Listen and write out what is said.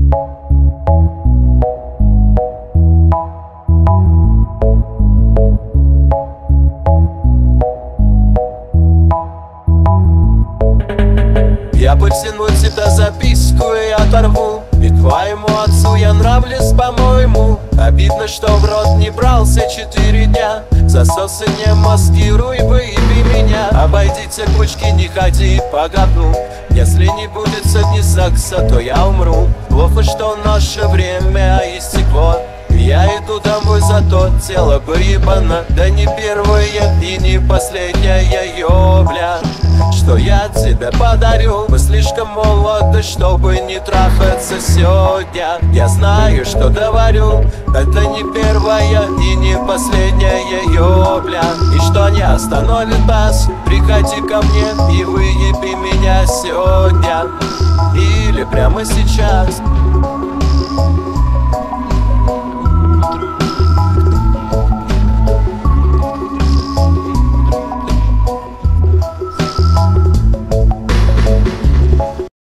Я потяну тебя записку и оторву, и твоему отцу я нравлюсь, по-моему. Обидно, что в рот не брался 4 дня. Засосы не маскируй, выеби меня. Обойдите кучки, не ходи по говну. Если не будет сегодня секса, то я умру. Плохо, что наше время истекло. Я иду домой, зато тело выебано. Да не первая и не последняя ёбля, что я тебе подарю. Мы слишком молоды, чтобы не трахаться сегодня. Я знаю, что говорю, это не первая и не последняя ёбля, и что не остановит нас. Приходи ко мне и выеби меня сегодня или прямо сейчас.